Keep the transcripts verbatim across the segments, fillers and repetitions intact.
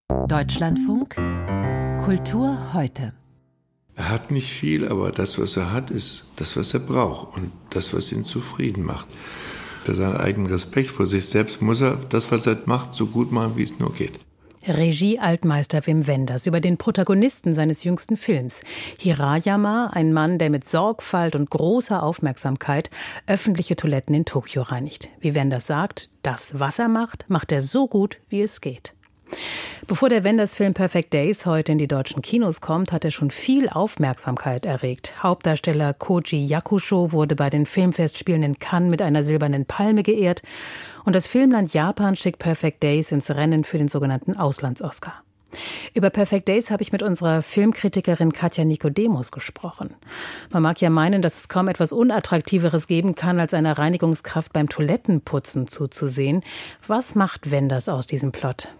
Deutschlandfunk Kultur heute. Er hat nicht viel, aber das, was er hat, ist das, was er braucht und das, was ihn zufrieden macht. Für seinen eigenen Respekt vor sich selbst muss er das, was er macht, so gut machen, wie es nur geht. Regie-Altmeister Wim Wenders über den Protagonisten seines jüngsten Films. Hirayama, ein Mann, der mit Sorgfalt und großer Aufmerksamkeit öffentliche Toiletten in Tokio reinigt. Wie Wenders sagt, das, was er macht, macht er so gut, wie es geht. Bevor der Wenders-Film Perfect Days heute in die deutschen Kinos kommt, hat er schon viel Aufmerksamkeit erregt. Hauptdarsteller Koji Yakusho wurde bei den Filmfestspielen in Cannes mit einer silbernen Palme geehrt. Und das Filmland Japan schickt Perfect Days ins Rennen für den sogenannten Auslands-Oscar. Über Perfect Days habe ich mit unserer Filmkritikerin Katja Nikodemus gesprochen. Man mag ja meinen, dass es kaum etwas Unattraktiveres geben kann, als einer Reinigungskraft beim Toilettenputzen zuzusehen. Was macht Wenders aus diesem Plot?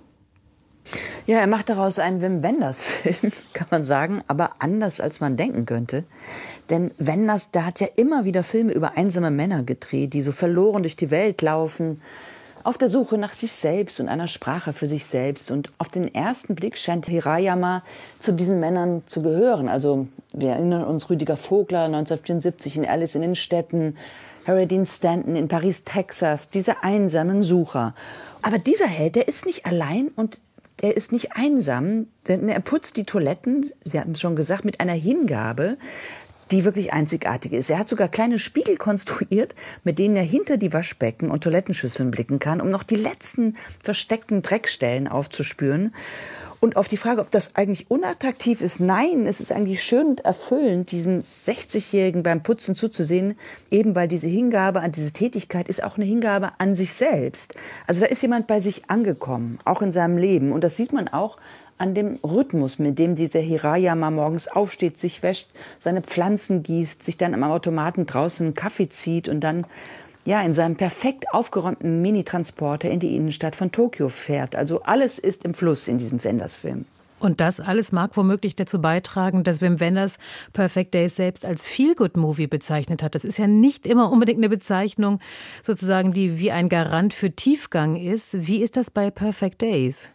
Ja, er macht daraus einen Wim Wenders-Film, kann man sagen, aber anders, als man denken könnte. Denn Wenders, der hat ja immer wieder Filme über einsame Männer gedreht, die so verloren durch die Welt laufen, auf der Suche nach sich selbst und einer Sprache für sich selbst. Und auf den ersten Blick scheint Hirayama zu diesen Männern zu gehören. Also wir erinnern uns Rüdiger Vogler neunzehnhundertvierundsiebzig in Alice in den Städten, Harry Dean Stanton in Paris, Texas, diese einsamen Sucher. Aber dieser Held, der ist nicht allein und er ist nicht einsam, denn er putzt die Toiletten, Sie hatten es schon gesagt, mit einer Hingabe, die wirklich einzigartig ist. Er hat sogar kleine Spiegel konstruiert, mit denen er hinter die Waschbecken und Toilettenschüsseln blicken kann, um noch die letzten versteckten Dreckstellen aufzuspüren. Und auf die Frage, ob das eigentlich unattraktiv ist, nein, es ist eigentlich schön und erfüllend, diesem sechzigjährigen beim Putzen zuzusehen, eben weil diese Hingabe an diese Tätigkeit ist auch eine Hingabe an sich selbst. Also da ist jemand bei sich angekommen, auch in seinem Leben. Und das sieht man auch an dem Rhythmus, mit dem dieser Hirayama morgens aufsteht, sich wäscht, seine Pflanzen gießt, sich dann am Automaten draußen einen Kaffee zieht und dann ja, in seinem perfekt aufgeräumten Mini-Transporter in die Innenstadt von Tokio fährt. Also alles ist im Fluss in diesem Wenders-Film. Und das alles mag womöglich dazu beitragen, dass Wim Wenders Perfect Days selbst als Feel-Good-Movie bezeichnet hat. Das ist ja nicht immer unbedingt eine Bezeichnung, sozusagen, die wie ein Garant für Tiefgang ist. Wie ist das bei Perfect Days?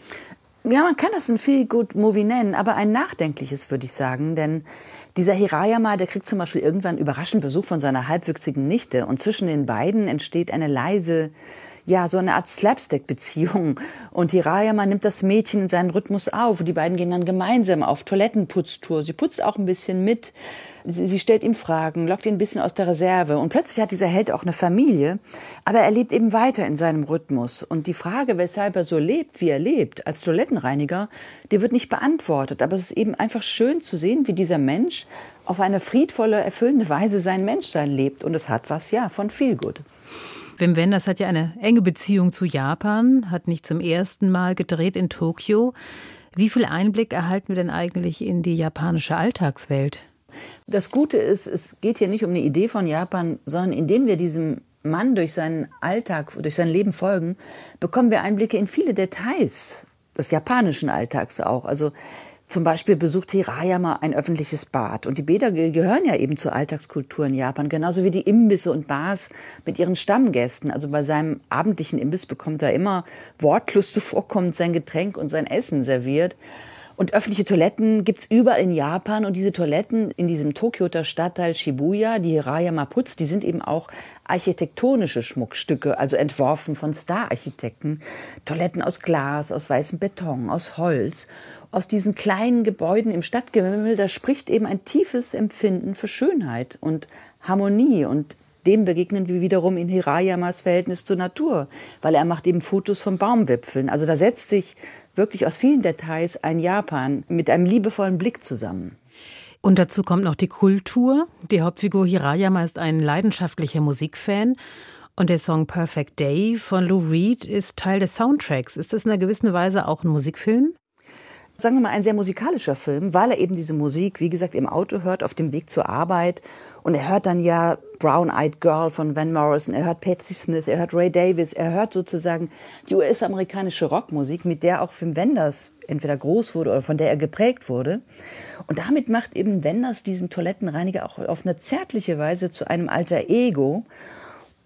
Ja, man kann das ein Feel-Good-Movie nennen, aber ein nachdenkliches, würde ich sagen, denn dieser Hirayama, der kriegt zum Beispiel irgendwann überraschend Besuch von seiner halbwüchsigen Nichte und zwischen den beiden entsteht eine leise, ja, so eine Art Slapstick-Beziehung und Hirayama nimmt das Mädchen in seinen Rhythmus auf und die beiden gehen dann gemeinsam auf Toilettenputztour. Sie putzt auch ein bisschen mit, sie, sie stellt ihm Fragen, lockt ihn ein bisschen aus der Reserve und plötzlich hat dieser Held auch eine Familie, aber er lebt eben weiter in seinem Rhythmus und die Frage, weshalb er so lebt, wie er lebt, als Toilettenreiniger, die wird nicht beantwortet, aber es ist eben einfach schön zu sehen, wie dieser Mensch auf eine friedvolle, erfüllende Weise sein Menschsein lebt und es hat was, ja, von Feelgood. Wim Wenders hat ja eine enge Beziehung zu Japan, hat nicht zum ersten Mal gedreht in Tokio. Wie viel Einblick erhalten wir denn eigentlich in die japanische Alltagswelt? Das Gute ist, es geht hier nicht um eine Idee von Japan, sondern indem wir diesem Mann durch seinen Alltag, durch sein Leben folgen, bekommen wir Einblicke in viele Details des japanischen Alltags auch. Also zum Beispiel besucht Hirayama ein öffentliches Bad. Und die Bäder gehören ja eben zur Alltagskultur in Japan, genauso wie die Imbisse und Bars mit ihren Stammgästen. Also bei seinem abendlichen Imbiss bekommt er immer wortlos zuvorkommend sein Getränk und sein Essen serviert. Und öffentliche Toiletten gibt's überall in Japan. Und diese Toiletten in diesem Tokioter Stadtteil Shibuya, die Hirayama putzt, die sind eben auch architektonische Schmuckstücke, also entworfen von Star-Architekten. Toiletten aus Glas, aus weißem Beton, aus Holz. Aus diesen kleinen Gebäuden im Stadtgewimmel, da spricht eben ein tiefes Empfinden für Schönheit und Harmonie. Und dem begegnen wir wiederum in Hirayamas Verhältnis zur Natur, weil er macht eben Fotos von Baumwipfeln. Also da setzt sich wirklich aus vielen Details ein Japan mit einem liebevollen Blick zusammen. Und dazu kommt noch die Kultur. Die Hauptfigur Hirayama ist ein leidenschaftlicher Musikfan. Und der Song Perfect Day von Lou Reed ist Teil des Soundtracks. Ist das in einer gewissen Weise auch ein Musikfilm? Sagen wir mal, ein sehr musikalischer Film, weil er eben diese Musik, wie gesagt, im Auto hört, auf dem Weg zur Arbeit. Und er hört dann ja Brown Eyed Girl von Van Morrison, er hört Patti Smith, er hört Ray Davies, er hört sozusagen die U S-amerikanische Rockmusik, mit der auch Wim Wenders entweder groß wurde oder von der er geprägt wurde. Und damit macht eben Wenders diesen Toilettenreiniger auch auf eine zärtliche Weise zu einem alter Ego.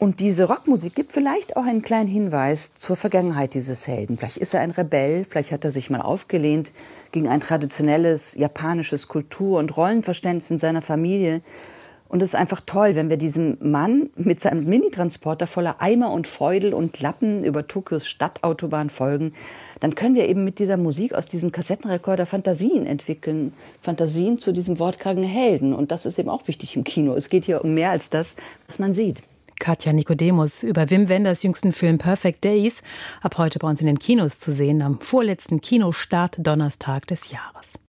Und diese Rockmusik gibt vielleicht auch einen kleinen Hinweis zur Vergangenheit dieses Helden. Vielleicht ist er ein Rebell, vielleicht hat er sich mal aufgelehnt gegen ein traditionelles japanisches Kultur- und Rollenverständnis in seiner Familie. Und es ist einfach toll, wenn wir diesem Mann mit seinem Minitransporter voller Eimer und Feudel und Lappen über Tokios Stadtautobahn folgen, dann können wir eben mit dieser Musik aus diesem Kassettenrekorder Fantasien entwickeln. Fantasien zu diesem wortkargen Helden. Und das ist eben auch wichtig im Kino. Es geht hier um mehr als das, was man sieht. Katja Nicodemus über Wim Wenders jüngsten Film Perfect Days, ab heute bei uns in den Kinos zu sehen, am vorletzten Kinostart Donnerstag des Jahres.